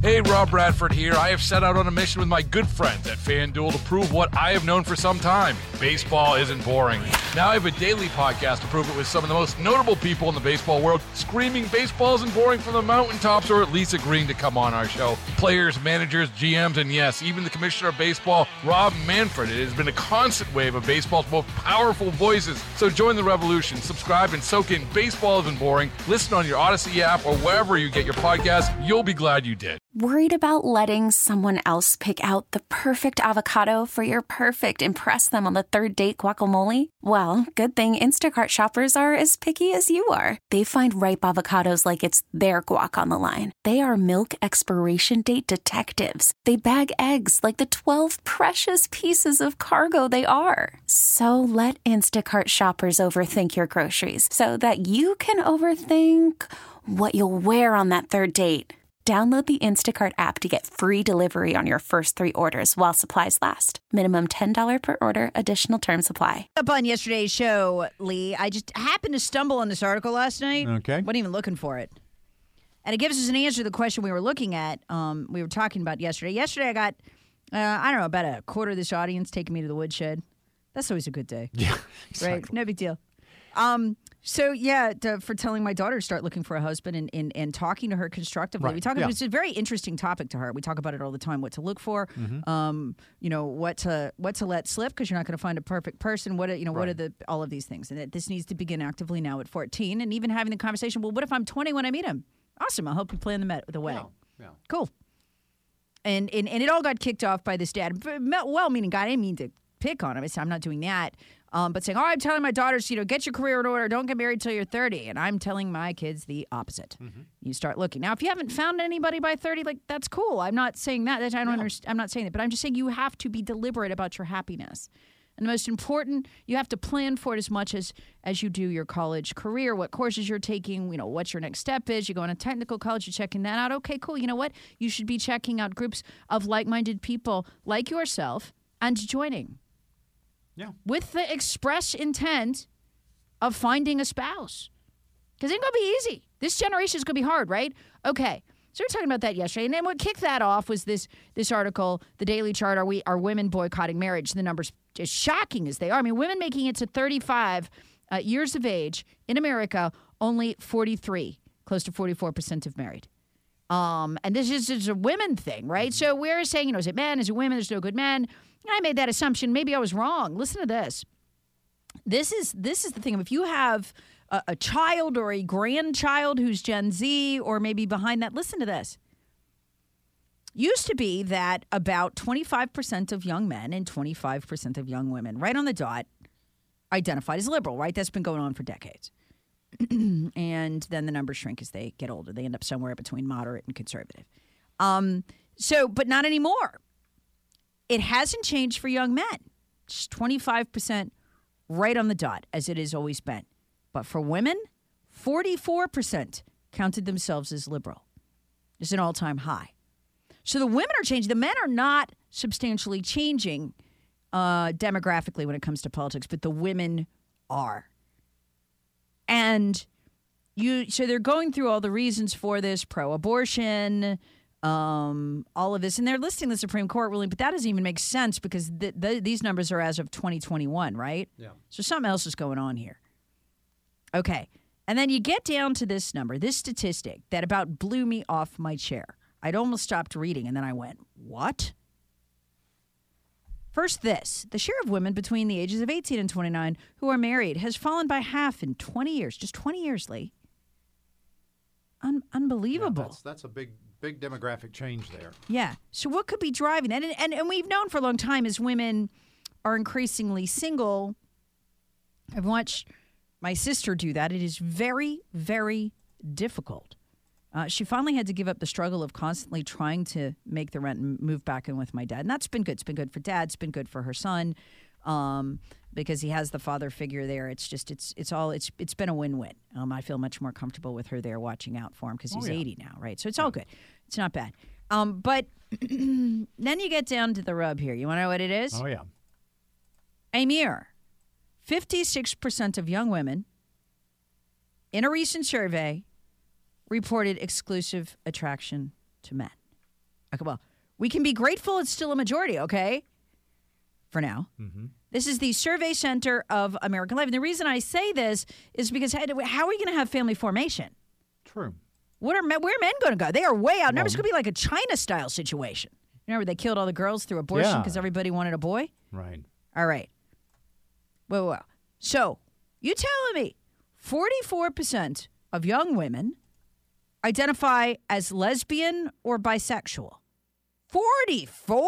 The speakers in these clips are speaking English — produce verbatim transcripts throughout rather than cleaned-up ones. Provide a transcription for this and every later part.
Hey, Rob Bradford here. I have set out on a mission with my good friends at FanDuel to prove what I have known for some time. Baseball isn't boring. Now I have a daily podcast to prove it with some of the most notable people in the baseball world, screaming baseball isn't boring from the mountaintops, or at least agreeing to come on our show. Players, managers, G Ms, and yes, even the commissioner of baseball, Rob Manfred. It has been a constant wave of baseball's most powerful voices. So join the revolution. Subscribe and soak in Baseball Isn't Boring. Listen on your Odyssey app or wherever you get your podcasts. You'll be glad you did. Worried about letting someone else pick out the perfect avocado for your perfect impress them on the third date guacamole? Well, good thing Instacart shoppers are as picky as you are. They find ripe avocados like it's their guac on the line. They are milk expiration date detectives. They bag eggs like the twelve precious pieces of cargo they are. So let Instacart shoppers overthink your groceries so that you can overthink what you'll wear on that third date. Download the Instacart app to get free delivery on your first three orders while supplies last. Minimum ten dollars per order. Additional terms apply. Up on yesterday's show, Lee, I just happened to stumble on this article last night. Okay. Wasn't even looking for it. And it gives us an answer to the question we were looking at, um, we were talking about yesterday. Yesterday I got, uh, I don't know, about a quarter of this audience taking me to the woodshed. That's always a good day. Yeah, exactly. Right? No big deal. Um, so, yeah, to, for telling my daughter to start looking for a husband and, and, and talking to her constructively. Right. We talk Yeah. about it's a very interesting topic to her. We talk about it all the time, what to look for, mm-hmm. um, you know, what to what to let slip because you're not going to find a perfect person. What, are, you know, Right. what are the all of these things? And that this needs to begin actively now at fourteen and even having the conversation, well, what if I'm twenty when I meet him? Awesome. I'll help you plan the, met, the wedding. Yeah. Yeah. Cool. And, and, and it all got kicked off by this dad. Well-meaning guy. I didn't mean to pick on him. I'm not doing that. Um, but saying, oh, I'm telling my daughters, you know, get your career in order. Don't get married till you're thirty. And I'm telling my kids the opposite. Mm-hmm. You start looking. Now, if you haven't found anybody by thirty, like, that's cool. I'm not saying that. I don't No. understand. I'm not saying that. But I'm just saying you have to be deliberate about your happiness. And the most important, you have to plan for it as much as, as you do your college career, what courses you're taking, you know, what your next step is. You go in a technical college, you're checking that out. Okay, cool. You know what? You should be checking out groups of like-minded people like yourself and joining. Yeah. With the express intent of finding a spouse. Because it ain't going to be easy. This generation is going to be hard, right? Okay. So we were talking about that yesterday. And then what kicked that off was this this article, the Daily Chart, Are we are women boycotting marriage? The numbers, as shocking as they are. I mean, women making it to thirty-five uh, years of age in America, only forty-three, close to forty-four percent of married. Um, and this is, is a women thing, right? Mm-hmm. So we're saying, you know, is it men? Is it women? There's no good men. I made that assumption. Maybe I was wrong. Listen to this. This is this is the thing. If you have a, a child or a grandchild who's Gen Z or maybe behind that, listen to this. Used to be that about twenty-five percent of young men and twenty-five percent of young women, right on the dot, identified as liberal, right? That's been going on for decades. And then the numbers shrink as they get older. They end up somewhere between moderate and conservative. Um, so, but not anymore. It hasn't changed for young men. It's twenty-five percent right on the dot, as it has always been. But for women, forty-four percent counted themselves as liberal. It's an all-time high. So the women are changing. The men are not substantially changing uh, demographically when it comes to politics, but the women are. And you, so they're going through all the reasons for this, pro-abortion, Um, all of this, and they're listing the Supreme Court ruling, but that doesn't even make sense because the, the, these numbers are as of twenty twenty-one, right? Yeah. So something else is going on here. Okay. And then you get down to this number, this statistic that about blew me off my chair. I'd almost stopped reading, and then I went, what? First, this. The share of women between the ages of eighteen and twenty-nine who are married has fallen by half in twenty years. Just twenty years, Lee. Un- unbelievable. Yeah, that's, that's a big, big demographic change there. Yeah. So what could be driving that? And, and, and we've known for a long time as women are increasingly single. I've watched my sister do that. It is very, very difficult. Uh, she finally had to give up the struggle of constantly trying to make the rent and move back in with my dad. And that's been good. It's been good for dad. It's been good for her son. Um, because he has the father figure there. It's just, it's it's all, it's it's been a win-win. Um, I feel much more comfortable with her there watching out for him because he's oh, yeah. eighty now, right? So it's all good. It's not bad. Um, but then you get down to the rub here. You want to know what it is? Oh, yeah. A mirror. fifty-six percent of young women in a recent survey reported exclusive attraction to men. Okay, well, we can be grateful it's still a majority, okay? For now. Mm-hmm. This is the Survey Center of American Life. And the reason I say this is because how are we going to have family formation? True. What are men, where are men going to go? They are way out. Now Well, it's going to be like a China-style situation. Remember, they killed all the girls through abortion Yeah. because everybody wanted a boy? Right. All right. Well, well. So, you telling me forty-four percent of young women identify as lesbian or bisexual? forty-four?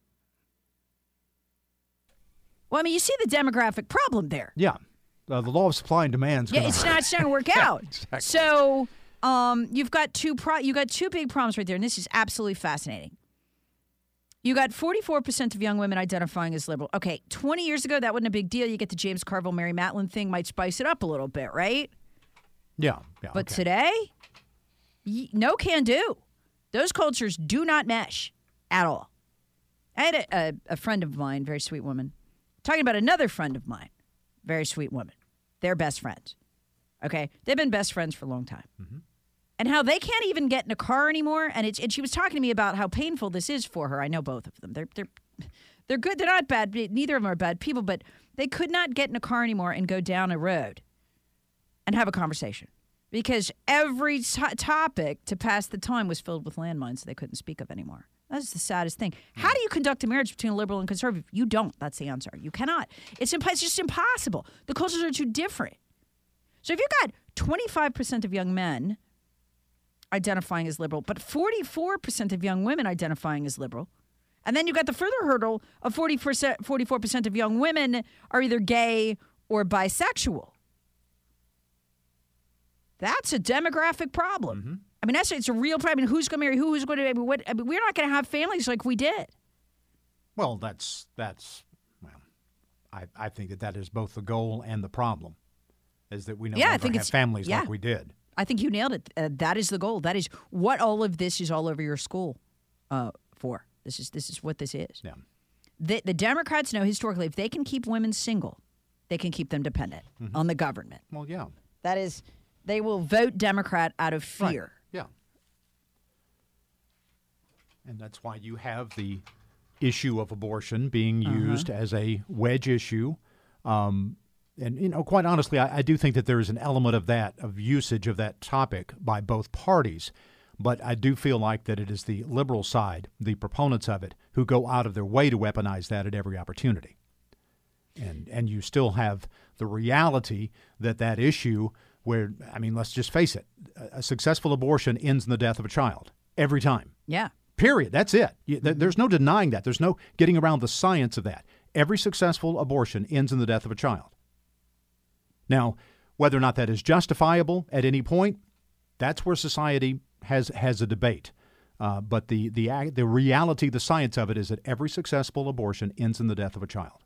Well, I mean, you see the demographic problem there. Yeah. Uh, the law of supply and demand. Yeah, it's not, it's not going to work out. Exactly. So, um, you've got two pro- you got two big problems right there, and this is absolutely fascinating. You got forty-four percent of young women identifying as liberal. Okay, twenty years ago, that wasn't a big deal. You get the James Carville, Mary Matlin thing, might spice it up a little bit, right? Yeah. yeah But okay. today, y- no can do. Those cultures do not mesh at all. I had a, a, a friend of mine, very sweet woman, talking about another friend of mine, very sweet woman. They're best friends. Okay? They've been best friends for a long time. Mm-hmm. And how they can't even get in a car anymore. And it's, and she was talking to me about how painful this is for her. I know both of them. They're they're they're good. They're not bad. Neither of them are bad people. But they could not get in a car anymore and go down a road and have a conversation because every to- topic to pass the time was filled with landmines they couldn't speak of anymore. That's the saddest thing. How do you conduct a marriage between a liberal and conservative? You don't. That's the answer. You cannot. It's, imp- it's just impossible. The cultures are too different. So if you've got twenty-five percent of young men identifying as liberal, but forty-four percent of young women identifying as liberal, and then you got the further hurdle of forty percent, forty-four percent of young women are either gay or bisexual. That's a demographic problem. Mm-hmm. I mean, that's it's a real problem. I mean, who's going to marry who? Who's going to? I mean, what, I mean, we're not going to have families like we did. Well, that's that's well, I I think that that is both the goal and the problem, is that we no Yeah, I longer think have it's- families yeah. like we did. I think you nailed it. Uh, that is the goal. That is what all of this is all over your school uh, for. This is this is what this is. Yeah. The, the Democrats know historically if they can keep women single, they can keep them dependent Mm-hmm. on the government. Well, yeah. That is, they will vote Democrat out of fear. Right. Yeah. And that's why you have the issue of abortion being used as a wedge issue. Um, and, you know, quite honestly, I, I do think that there is an element of that, of usage of that topic by both parties. But I do feel like that it is the liberal side, the proponents of it, who go out of their way to weaponize that at every opportunity. And and you still have the reality that that issue where, I mean, let's just face it, a, a successful abortion ends in the death of a child every time. Yeah. Period. That's it. You, th- there's no denying that. There's no getting around the science of that. Every successful abortion ends in the death of a child. Now, whether or not that is justifiable at any point, that's where society has has a debate. Uh, but the, the the reality, the science of it is that every successful abortion ends in the death of a child.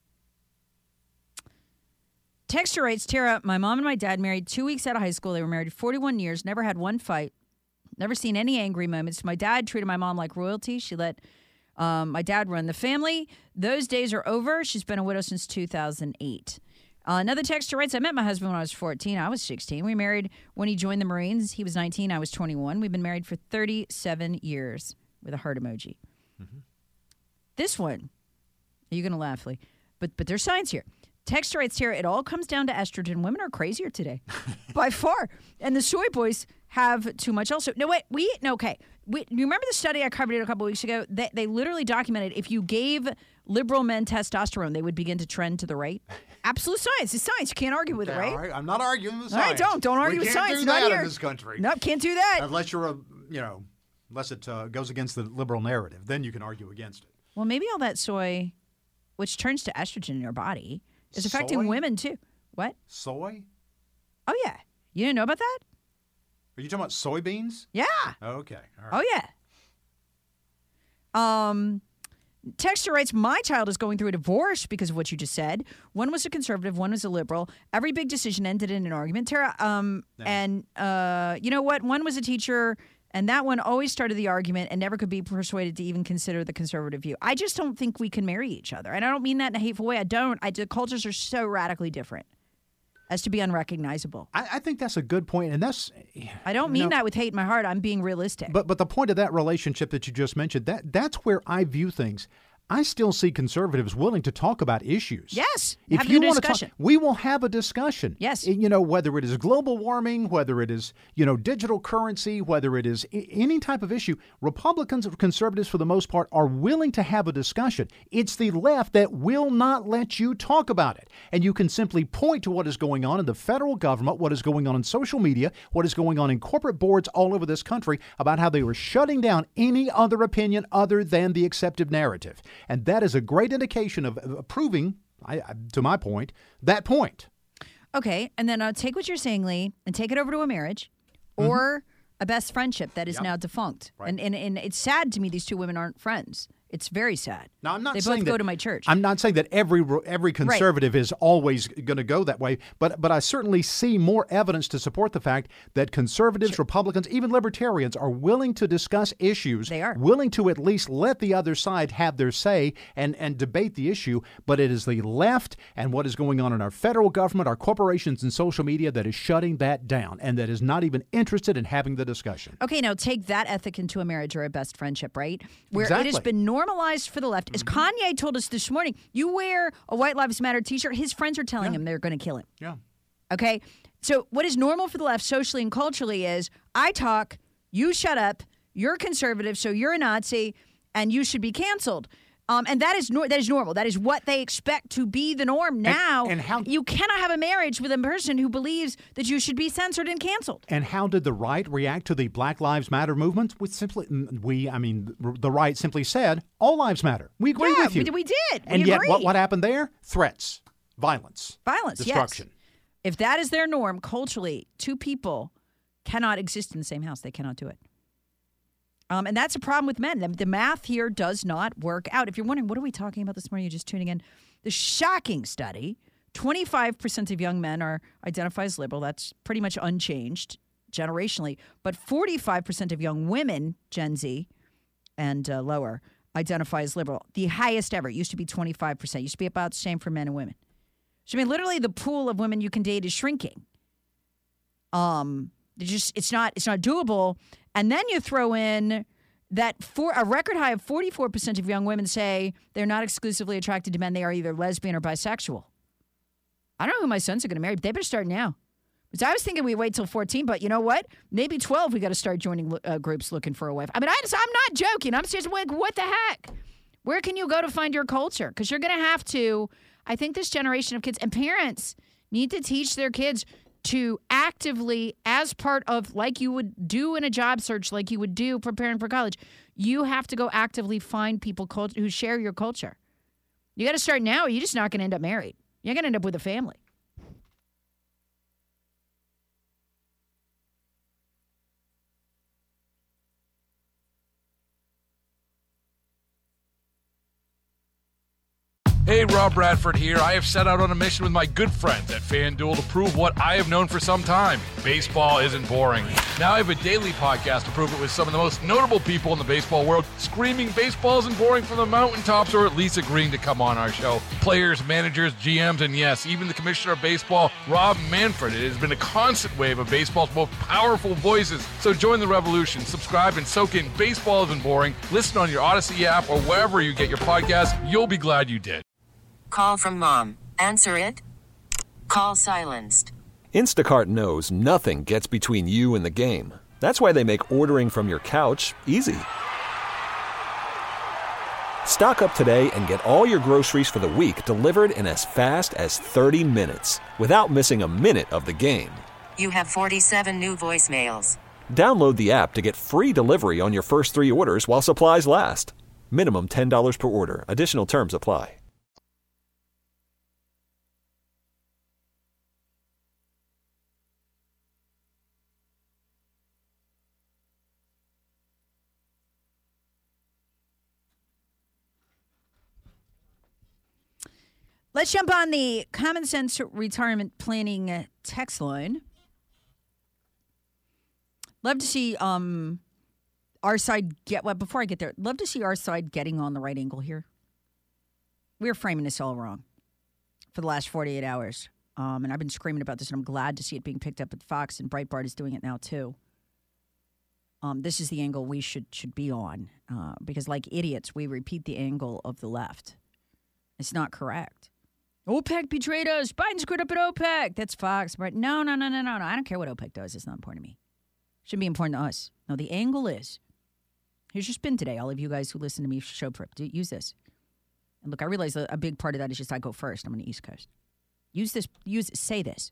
Texture writes, Tara, my mom and my dad married two weeks out of high school. They were married forty-one years, never had one fight, never seen any angry moments. My dad treated my mom like royalty. She let um, my dad run the family. Those days are over. She's been a widow since two thousand eight. Uh, another texter writes, I met my husband when I was fourteen. I was sixteen. We married when he joined the Marines. He was nineteen. I was twenty-one. We've been married for thirty-seven years with a heart emoji. Mm-hmm. This one, you're going to laugh, Lee, but, but there's science here. Texter writes here, it all comes down to estrogen. Women are crazier today, by far. And the soy boys have too much also. No, wait, we, no, okay. We, you remember the study I covered it a couple weeks ago? They, they literally documented if you gave liberal men testosterone, they would begin to trend to the right. Absolute science. It's science. You can't argue with it, right? All right. I'm not arguing with All right, science. don't. Don't argue we with can't science. do Not that here. in this country. Nope, can't do that. Unless you're a, you know, unless it uh, goes against the liberal narrative. Then you can argue against it. Well, maybe all that soy, which turns to estrogen in your body, is affecting Soy? women too. What? Soy? Oh, yeah. You didn't know about that? Are you talking about soybeans? Yeah. Okay. All right. Oh, yeah. Um, Texter writes, my child is going through a divorce because of what you just said. One was a conservative, one was a liberal. Every big decision ended in an argument. Tara, um, Yeah. and uh, you know what? One was a teacher, and that one always started the argument and never could be persuaded to even consider the conservative view. I just don't think we can marry each other. And I don't mean that in a hateful way. I don't. I, the cultures are so radically different. as to be unrecognizable. I, I think that's a good point, and that's. I don't mean you know, that with hate in my heart. I'm being realistic. But but the point of that relationship that you just mentioned, that that's where I view things. I still see conservatives willing to talk about issues. Yes. If have you a want to discussion. talk, we will have a discussion. Yes. You know, whether it is global warming, whether it is, you know, digital currency, whether it is I- any type of issue, Republicans or conservatives, for the most part, are willing to have a discussion. It's the left that will not let you talk about it. And you can simply point to what is going on in the federal government, what is going on in social media, what is going on in corporate boards all over this country about how they were shutting down any other opinion other than the accepted narrative. And that is a great Great indication of, of proving, I, I, to my point, that point. Okay, and then uh, take what you're saying, Lee, and take it over to a marriage or mm-hmm. a best friendship that is yep. now defunct. Right. And, and and it's sad to me these two women aren't friends. It's very sad. Now, I'm not they saying both that, go to my church. I'm not saying that every every conservative right. is always going to go that way, but but I certainly see more evidence to support the fact that conservatives, sure. Republicans, even libertarians are willing to discuss issues. They are. Willing to at least let the other side have their say and, and debate the issue, but it is the left and what is going on in our federal government, our corporations and social media that is shutting that down and that is not even interested in having the discussion. Okay, now take that ethic into a marriage or a best friendship, right? Where exactly. it has been normal normalized for the left. As Kanye told us this morning, you wear a White Lives Matter t-shirt, his friends are telling yeah. him they're going to kill him. Yeah. Okay? So what is normal for the left socially and culturally is I talk, you shut up, you're conservative, so you're a Nazi, and you should be canceled. Um, and that is nor- that is normal. That is what they expect to be the norm now. And, and how you cannot have a marriage with a person who believes that you should be censored and canceled. And how did the right react to the Black Lives Matter movement? We simply, we, I mean, the right simply said, all lives matter. We agree yeah, with you. We, we did. And we yet, agreed. what, what happened there? Threats, violence, violence, destruction. Yes. If that is their norm culturally, two people cannot exist in the same house. They cannot do it. Um, and that's a problem with men. The, the math here does not work out. If you're wondering, what are we talking about this morning? You're just tuning in. The shocking study, twenty-five percent of young men are identify as liberal. That's pretty much unchanged generationally. But forty-five percent of young women, Gen Z and uh, lower, identify as liberal. The highest ever. It used to be twenty-five percent. It used to be about the same for men and women. So, I mean, literally the pool of women you can date is shrinking. Um, it's just it's not it's not doable. And then you throw in that for a record high of forty-four percent of young women say they're not exclusively attracted to men. They are either lesbian or bisexual. I don't know who my sons are going to marry, but they better start now. Because I was thinking we wait till fourteen, but you know what? Maybe twelve, we got to start joining uh, groups looking for a wife. I mean, I just, I'm not joking. I'm just like, what the heck? Where can you go to find your culture? Because you're going to have to, I think this generation of kids and parents need to teach their kids to actively, as part of, like you would do in a job search, like you would do preparing for college, you have to go actively find people cult- who share your culture. You got to start now, or you're just not going to end up married. You're going to end up with a family. Hey, Rob Bradford here. I have set out on a mission with my good friends at FanDuel to prove what I have known for some time. Baseball isn't boring. Now I have a daily podcast to prove it with some of the most notable people in the baseball world, screaming baseball isn't boring from the mountaintops, or at least agreeing to come on our show. Players, managers, G Ms, and yes, even the commissioner of baseball, Rob Manfred. It has been a constant wave of baseball's most powerful voices. So join the revolution. Subscribe and soak in Baseball Isn't Boring. Listen on your Odyssey app or wherever you get your podcasts. You'll be glad you did. Call from mom. Answer it. Call silenced. Instacart knows nothing gets between you and the game. That's why they make ordering from your couch easy. Stock up today and get all your groceries for the week delivered in as fast as thirty minutes without missing a minute of the game. You have forty-seven new voicemails. Download the app to get free delivery on your first three orders while supplies last. Minimum ten dollars per order. Additional terms apply. Let's jump on the Common Sense Retirement Planning text line. Love to see um, our side get, well, before I get there, love to see our side getting on the right angle here. We're framing this all wrong for the last forty-eight hours. Um, and I've been screaming about this, and I'm glad to see it being picked up at Fox, and Breitbart is doing it now, too. Um, this is the angle we should should be on, uh, because like idiots, we repeat the angle of the left. It's not correct. OPEC betrayed us. Biden screwed up at OPEC. That's Fox. Right? No, no, no, no, no, no. I don't care what OPEC does. It's not important to me. It shouldn't be important to us. No, the angle is, here's your spin today. All of you guys who listen to me show prep, do, use this. And look, I realize a, a big part of that is just I go first. I'm on the East Coast. Use this. Use say this.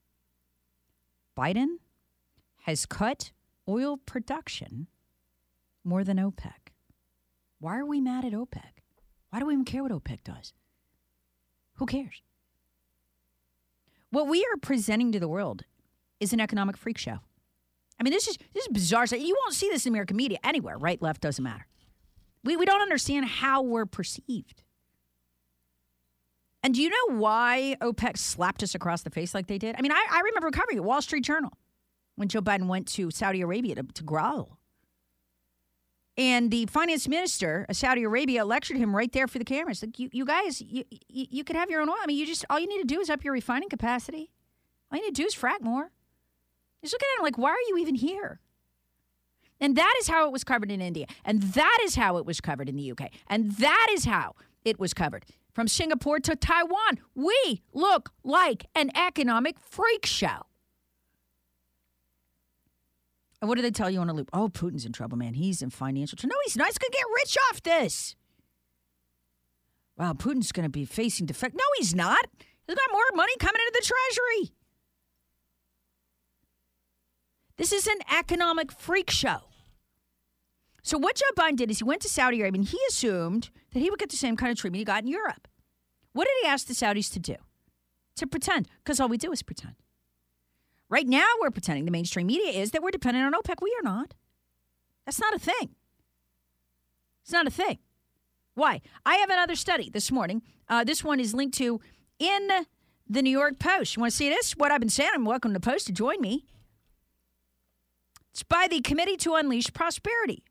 Biden has cut oil production more than OPEC. Why are we mad at OPEC? Why do we even care what OPEC does? Who cares? What we are presenting to the world is an economic freak show. I mean, this is this is bizarre. You won't see this in American media anywhere. Right, left, doesn't matter. We we don't understand how we're perceived. And do you know why OPEC slapped us across the face like they did? I mean, I, I remember covering it, Wall Street Journal, when Joe Biden went to Saudi Arabia to, to growl. And the finance minister of Saudi Arabia lectured him right there for the cameras. Like, you, you guys, you, you, you could have your own oil. I mean, you just, all you need to do is up your refining capacity. All you need to do is frack more. Just look at it like, why are you even here? And that is how it was covered in India. And that is how it was covered in the U K. And that is how it was covered. From Singapore to Taiwan, we look like an economic freak show. And what do they tell you on a loop? Oh, Putin's in trouble, man. He's in financial trouble. No, he's not. He's going to get rich off this. Wow, Putin's going to be facing defect. No, he's not. He's got more money coming into the Treasury. This is an economic freak show. So what Joe Biden did is he went to Saudi Arabia, and he assumed that he would get the same kind of treatment he got in Europe. What did he ask the Saudis to do? To pretend, because all we do is pretend. Right now, we're pretending, the mainstream media is, that we're dependent on OPEC. We are not. That's not a thing. It's not a thing. Why? I have another study this morning. Uh, this one is linked to in the New York Post. You want to see this? What I've been saying? I'm welcome to Post to join me. It's by the Committee to Unleash Prosperity.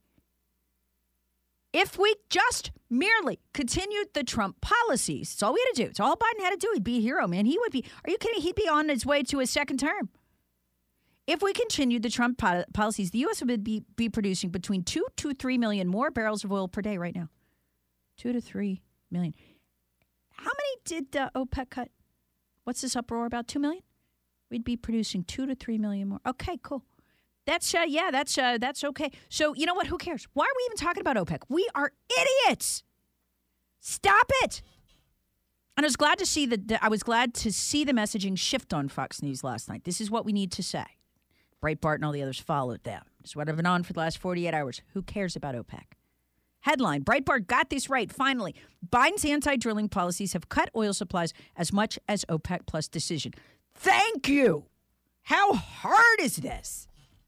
If we just merely continued the Trump policies, it's all we had to do. It's all Biden had to do. He'd be a hero, man. He would be. Are you kidding? He'd be on his way to his second term. If we continued the Trump po- policies, the U S would be, be producing between two to three million more barrels of oil per day right now. Two to three million. How many did uh, OPEC cut? What's this uproar about? Two million? We'd be producing two to three million more. Okay, cool. That's, uh, yeah, that's uh, that's okay. So, you know what? Who cares? Why are we even talking about OPEC? We are idiots. Stop it. And I was glad to see the, I was glad to see the messaging shift on Fox News last night. This is what we need to say. Breitbart and all the others followed them. It's what I've been on for the last forty-eight hours. Who cares about OPEC? Headline, Breitbart got this right, finally. Biden's anti-drilling policies have cut oil supplies as much as OPEC plus decision. Thank you. How hard is this?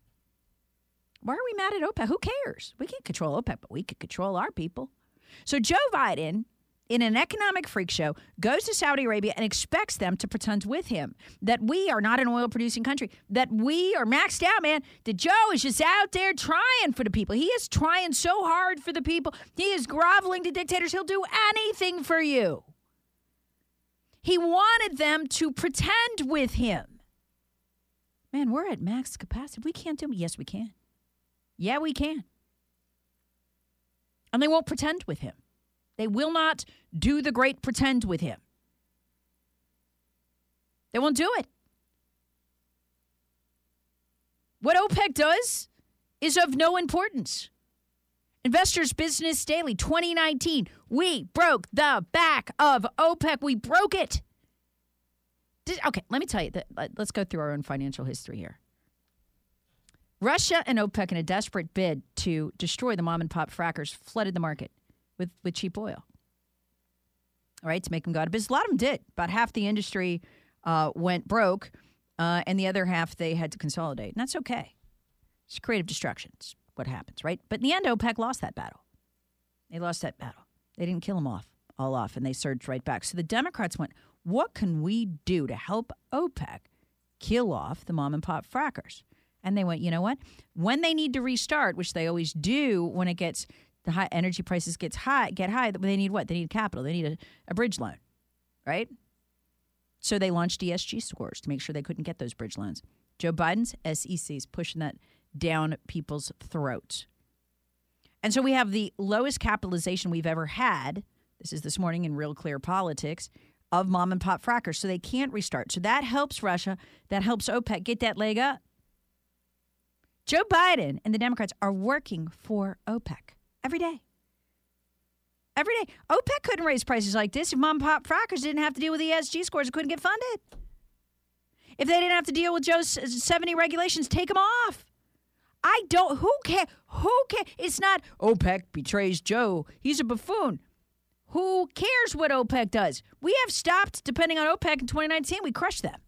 Why are we mad at OPEC? Who cares? We can't control OPEC, but we can control our people. So Joe Biden, in an economic freak show, goes to Saudi Arabia and expects them to pretend with him that we are not an oil-producing country, that we are maxed out, man, that Joe is just out there trying for the people. He is trying so hard for the people. He is groveling to dictators. He'll do anything for you. He wanted them to pretend with him. Man, we're at max capacity. We can't do it. Yes, we can. Yeah, we can. And they won't pretend with him. They will not do the great pretend with him. They won't do it. What OPEC does is of no importance. Investors Business Daily, twenty nineteen. We broke the back of OPEC. We broke it. Did, okay, let me tell you. That, let's go through our own financial history here. Russia and OPEC, in a desperate bid to destroy the mom-and-pop frackers, flooded the market with, with cheap oil. All right, to make them go out of business. A lot of them did. About half the industry uh, went broke, uh, and the other half, they had to consolidate. And that's okay. It's creative destruction. It's what happens, right? But in the end, OPEC lost that battle. They lost that battle. They didn't kill them off, all off, and they surged right back. So the Democrats went, what can we do to help OPEC kill off the mom-and-pop frackers? And they went, you know what? When they need to restart, which they always do when it gets the high energy prices gets high, get high, they need what? They need capital. They need a, a bridge loan, right? So they launched E S G scores to make sure they couldn't get those bridge loans. Joe Biden's S E C is pushing that down people's throats. And so we have the lowest capitalization we've ever had. This is this morning in Real Clear Politics, of mom and pop frackers. So they can't restart. So that helps Russia. That helps OPEC get that leg up. Joe Biden and the Democrats are working for OPEC every day. Every day. OPEC couldn't raise prices like this if mom and pop frackers didn't have to deal with E S G scores and couldn't get funded. If they didn't have to deal with Joe's seventy regulations, take them off. I don't, who cares? Who cares? It's not OPEC betrays Joe. He's a buffoon. Who cares what OPEC does? We have stopped depending on OPEC in twenty nineteen. We crushed them.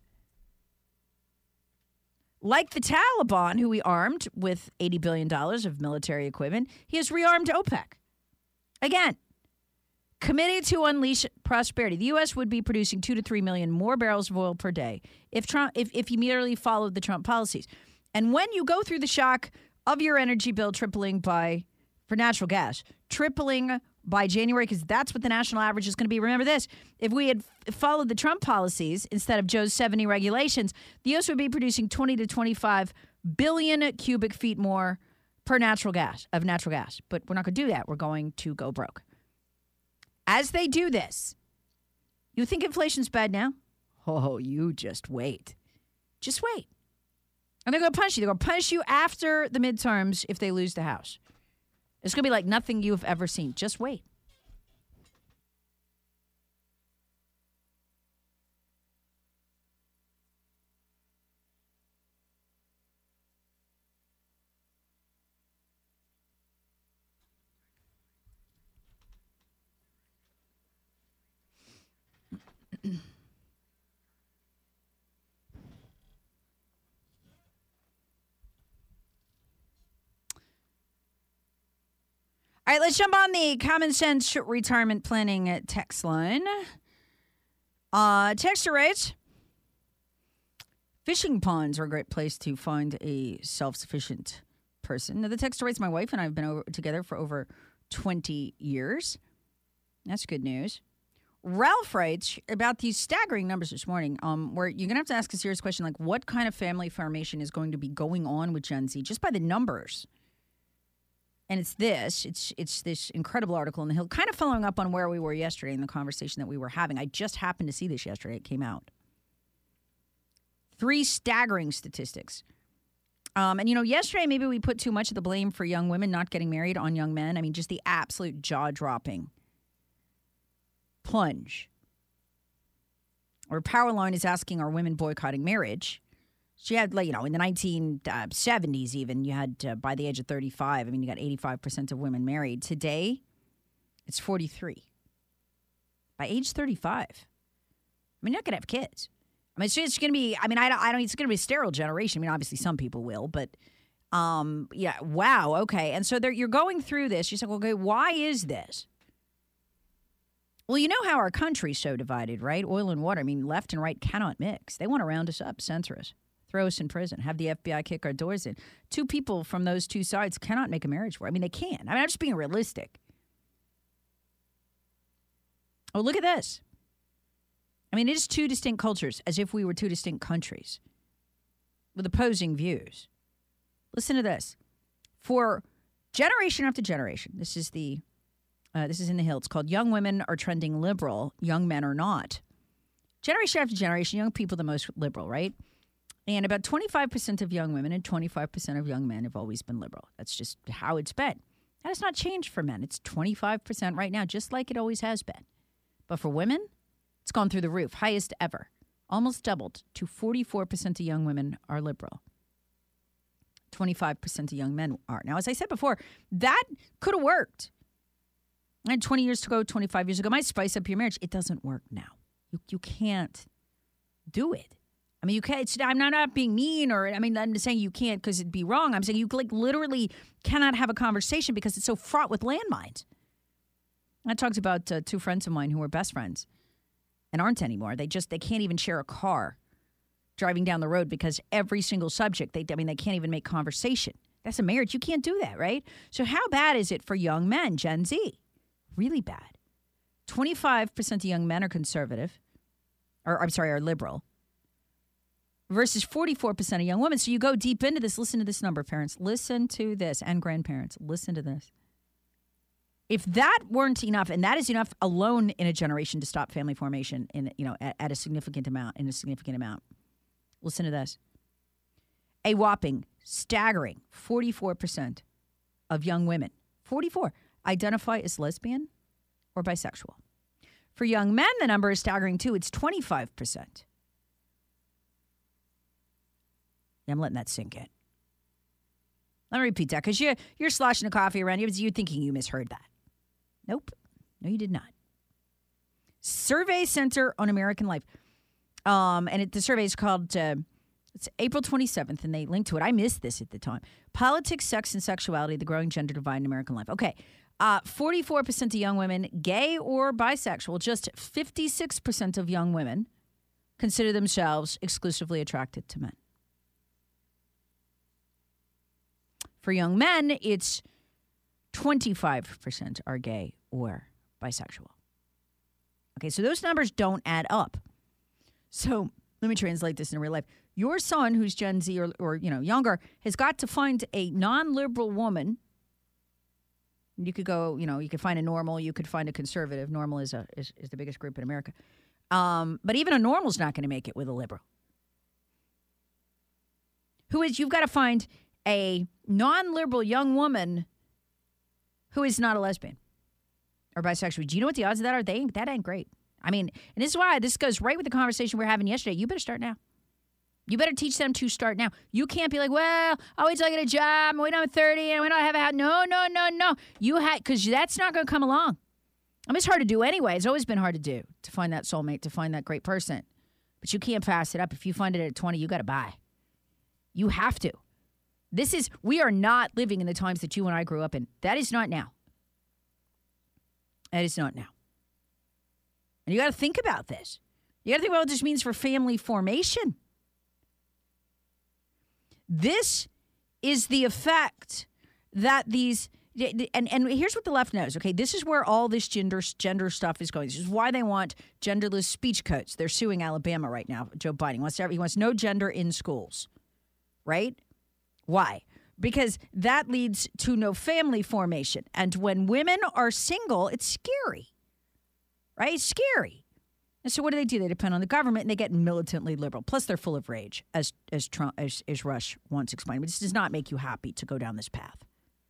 Like the Taliban, who we armed with eighty billion dollars of military equipment, he has rearmed OPEC. Again, committed to unleash prosperity. The U S would be producing two to three million more barrels of oil per day if Trump, if, if he merely followed the Trump policies. And when you go through the shock of your energy bill tripling by, for natural gas, tripling by January, because that's what the national average is going to be. Remember this, if we had f- followed the Trump policies instead of Joe's seventy regulations, the U S would be producing twenty to twenty-five billion cubic feet more per natural gas, of natural gas. But we're not going to do that. We're going to go broke. As they do this, you think inflation's bad now? Oh, you just wait. Just wait. And they're going to punish you. They're going to punish you after the midterms if they lose the House. It's going to be like nothing you've ever seen. Just wait. All right, let's jump on the Common Sense Retirement Planning text line. Uh, texter writes, fishing ponds are a great place to find a self-sufficient person. Now, the texter writes, my wife and I have been over, together for over twenty years. That's good news. Ralph writes about these staggering numbers this morning, um, where you're going to have to ask a serious question, like what kind of family formation is going to be going on with Gen Z, just by the numbers. And it's this, it's it's this incredible article in the Hill, kind of following up on where we were yesterday in the conversation that we were having. I just happened to see this yesterday. It came out. Three staggering statistics. Um, and, you know, yesterday maybe we put too much of the blame for young women not getting married on young men. I mean, just the absolute jaw-dropping plunge. Or Powerline is asking, are women boycotting marriage? She had, like, you know, in the nineteen seventies even, you had, uh, by the age of thirty-five, I mean, you got eighty-five percent of women married. Today, it's forty-three. By age thirty-five. I mean, you're not going to have kids. I mean, it's, it's going to be, I mean, I don't, I don't, it's going to be a sterile generation. I mean, obviously some people will, but, um, yeah, wow, okay. And so you're going through this. You're saying, okay, why is this? Well, you know how our country's so divided, right? Oil and water. I mean, left and right cannot mix. They want to round us up, censor us. Throw us in prison, have the F B I kick our doors in. Two people from those two sides cannot make a marriage work. I mean, they can. I mean, I'm just being realistic. Oh, look at this. I mean, it is two distinct cultures, as if we were two distinct countries with opposing views. Listen to this. For generation after generation, this is the uh, this is in the Hill. It's called "Young Women Are Trending Liberal, Young Men Are Not." Generation after generation, young people the most liberal, right? And about twenty-five percent of young women and twenty-five percent of young men have always been liberal. That's just how it's been. That has not changed for men. It's twenty-five percent right now, just like it always has been. But for women, it's gone through the roof, highest ever. Almost doubled to forty-four percent of young women are liberal. twenty-five percent of young men are. Now, as I said before, that could have worked. I had twenty years ago, twenty-five years ago, might spice up your marriage. It doesn't work now. You, you can't do it. I mean, you can't, it's, I'm not, not being mean or, I mean, I'm just saying you can't because it'd be wrong. I'm saying you like literally cannot have a conversation because it's so fraught with landmines. I talked about uh, two friends of mine who were best friends and aren't anymore. They just, they can't even share a car driving down the road because every single subject, they, I mean, they can't even make conversation. That's a marriage. You can't do that, right? So how bad is it for young men, Gen Z? Really bad. twenty-five percent of young men are conservative. or I'm sorry, are liberal, versus forty-four percent of young women. So you go deep into this. Listen to this number, parents. Listen to this, and grandparents. Listen to this. If that weren't enough, and that is enough alone in a generation to stop family formation in, you know, at, at a significant amount, in a significant amount. Listen to this. A whopping, staggering forty-four percent of young women, forty-four, identify as lesbian or bisexual. For young men, the number is staggering too. It's twenty-five percent. I'm letting that sink in. Let me repeat that, because you, you're sloshing the coffee around. You're thinking you misheard that. Nope. No, you did not. Survey Center on American Life. Um, and it, the survey is called, uh, it's April twenty-seventh, and they linked to it. I missed this at the time. Politics, Sex, and Sexuality, the Growing Gender Divide in American Life. Okay. Uh, forty-four percent of young women, gay or bisexual. Just fifty-six percent of young women consider themselves exclusively attracted to men. For young men, it's twenty-five percent are gay or bisexual. Okay, so those numbers don't add up. So let me translate this in real life. Your son, who's Gen Z or, or you know younger, has got to find a non-liberal woman. You could go, you know, you could find a normal, you could find a conservative. Normal is a is, is the biggest group in America. Um, but even a normal's not going to make it with a liberal. Who is, you've got to find a non-liberal young woman who is not a lesbian or bisexual. Do you know what the odds of that are? They ain't, that ain't great. I mean, and this is why this goes right with the conversation we were having yesterday. You better start now. You better teach them to start now. You can't be like, well, I'll wait till I get a job, and wait till I'm thirty, and when I have a house. No, no, no, no. You had, because that's not going to come along. I mean, it's hard to do anyway. It's always been hard to do, to find that soulmate, to find that great person. But you can't pass it up. If you find it at twenty, you got to buy. You have to. This is, we are not living in the times that you and I grew up in. That is not now. That is not now. And you got to think about this. You got to think about what this means for family formation. This is the effect that these, and, and here's what the left knows, okay? This is where all this gender gender stuff is going. This is why they want genderless speech codes. They're suing Alabama right now. Joe Biden wants to, he wants no gender in schools, right? Why? Because that leads to no family formation. And when women are single, it's scary, right? It's scary. And so what do they do? They depend on the government, and they get militantly liberal. Plus, they're full of rage, as as Trump, as, as Rush once explained. But this does not make you happy to go down this path.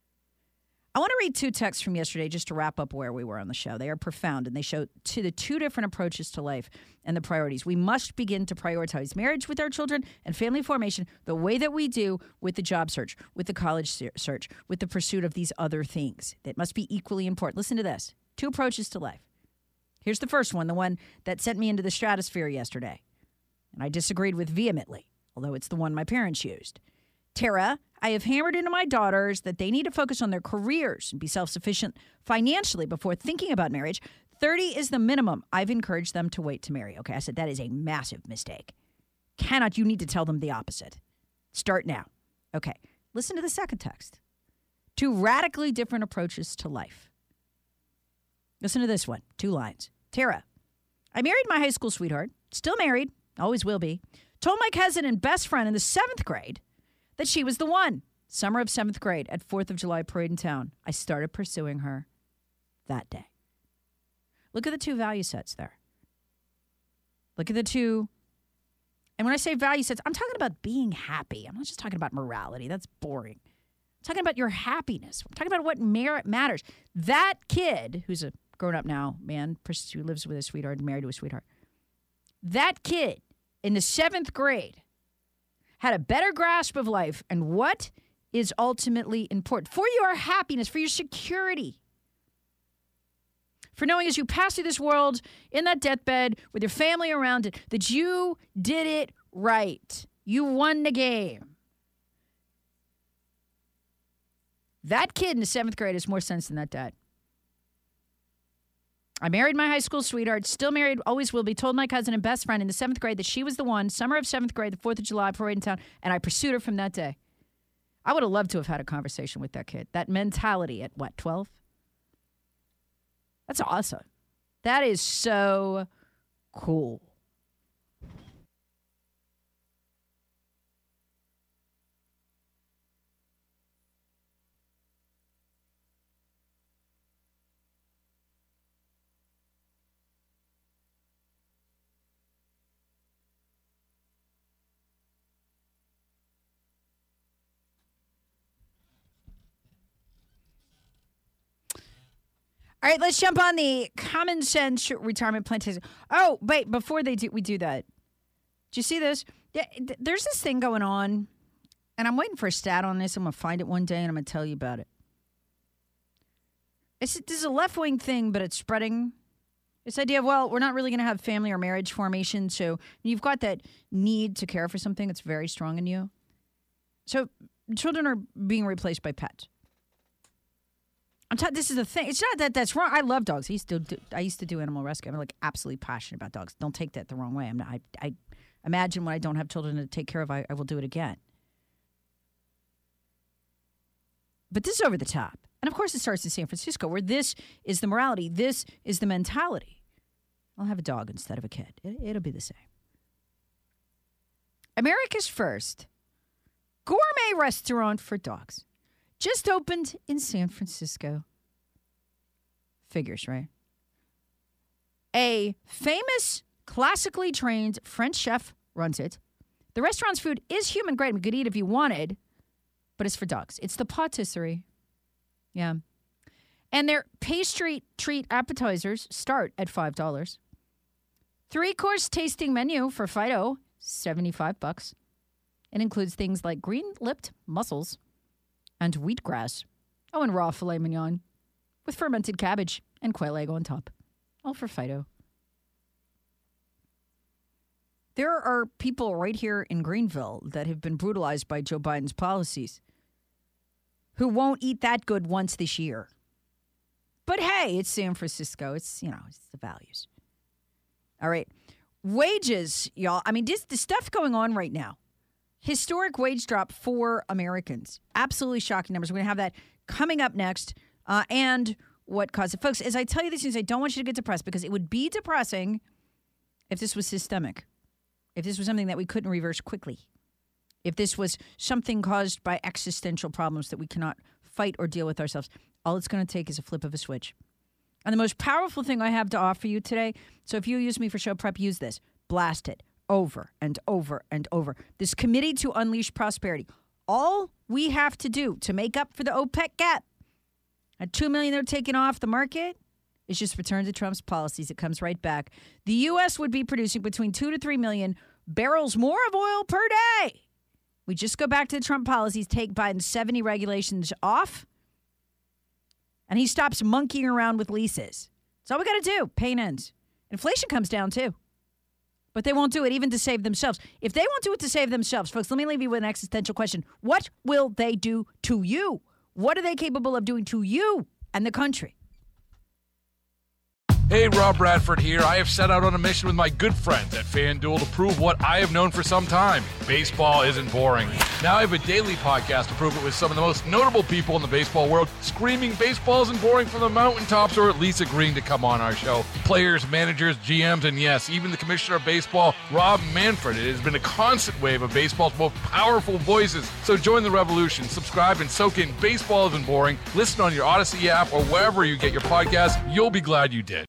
I want to read two texts from yesterday just to wrap up where we were on the show. They are profound, and they show to the two different approaches to life and the priorities. We must begin to prioritize marriage with our children and family formation the way that we do with the job search, with the college search, with the pursuit of these other things that must be equally important. Listen to this. Two approaches to life. Here's the first one, the one that sent me into the stratosphere yesterday. And I disagreed with vehemently, although it's the one my parents used. Tara, I have hammered into my daughters that they need to focus on their careers and be self-sufficient financially before thinking about marriage. thirty is the minimum. I've encouraged them to wait to marry. Okay, I said that is a massive mistake. Cannot, you need to tell them the opposite. Start now. Okay, listen to the second text. Two radically different approaches to life. Listen to this one, two lines. Tara, I married my high school sweetheart, still married, always will be, told my cousin and best friend in the seventh grade that she was the one. Summer of seventh grade at fourth of July parade in town. I started pursuing her that day. Look at the two value sets there. Look at the two. And when I say value sets, I'm talking about being happy. I'm not just talking about morality. That's boring. I'm talking about your happiness. I'm talking about what merit matters. That kid, who's a grown-up now man, who lives with a sweetheart and married to a sweetheart, that kid in the seventh grade had a better grasp of life and what is ultimately important for your happiness, for your security, for knowing as you pass through this world in that deathbed with your family around it, that you did it right. You won the game. That kid in the seventh grade has more sense than that dad. I married my high school sweetheart, still married, always will be, told my cousin and best friend in the seventh grade that she was the one, summer of seventh grade, the fourth of July parade in town, and I pursued her from that day. I would have loved to have had a conversation with that kid. That mentality at, what, twelve? That's awesome. That is so cool. All right, let's jump on the common sense retirement plan. Oh, wait, before they do, we do that. Do you see this? Yeah, there's this thing going on, and I'm waiting for a stat on this. I'm going to find it one day, and I'm going to tell you about it. It's, this is a left-wing thing, but it's spreading. This idea of, well, we're not really going to have family or marriage formation, so you've got that need to care for something that's very strong in you. So children are being replaced by pets. I'm t- this is the thing. It's not that that's wrong. I love dogs. I used to do, I used to do animal rescue. I'm like absolutely passionate about dogs. Don't take that the wrong way. I'm not. I, I imagine when I don't have children to take care of, I, I will do it again. But this is over the top. And of course, it starts in San Francisco, where this is the morality. This is the mentality. I'll have a dog instead of a kid. It, it'll be the same. America's first gourmet restaurant for dogs just opened in San Francisco. Figures, right? A famous, classically trained French chef runs it. The restaurant's food is human grade. We could eat if you wanted, but it's for dogs. It's the Patisserie. Yeah. And their pastry treat appetizers start at five dollars. Three-course tasting menu for Fido, seventy-five bucks. It includes things like green-lipped mussels and wheatgrass. Oh, and raw filet mignon with fermented cabbage and quail egg on top. All for Fido. There are people right here in Greenville that have been brutalized by Joe Biden's policies who won't eat that good once this year. But hey, it's San Francisco. It's, you know, it's the values. All right. Wages, y'all. I mean, this the stuff going on right now. Historic wage drop for Americans. Absolutely shocking numbers. We're going to have that coming up next. Uh, and what caused it. Folks, as I tell you these things, I don't want you to get depressed because it would be depressing if this was systemic. If this was something that we couldn't reverse quickly. If this was something caused by existential problems that we cannot fight or deal with ourselves. All it's going to take is a flip of a switch. And the most powerful thing I have to offer you today, so if you use me for show prep, use this. Blast it over and over and over. This committee to unleash prosperity. All we have to do to make up for the OPEC gap, at two million they're taking off the market, is just return to Trump's policies. It comes right back. The U S would be producing between two to three million barrels more of oil per day. We just go back to the Trump policies, take Biden's seventy regulations off, and he stops monkeying around with leases. That's all we got to do. Pain ends. Inflation comes down, too. But they won't do it even to save themselves. If they won't do it to save themselves, folks, let me leave you with an existential question. What will they do to you? What are they capable of doing to you and the country? Hey, Rob Bradford here. I have set out on a mission with my good friends at FanDuel to prove what I have known for some time. Baseball isn't boring. Now I have a daily podcast to prove it with some of the most notable people in the baseball world, screaming baseball isn't boring from the mountaintops, or at least agreeing to come on our show. Players, managers, G Ms, and yes, even the commissioner of baseball, Rob Manfred. It has been a constant wave of baseball's most powerful voices. So join the revolution. Subscribe and soak in Baseball Isn't Boring. Listen on your Odyssey app or wherever you get your podcasts. You'll be glad you did.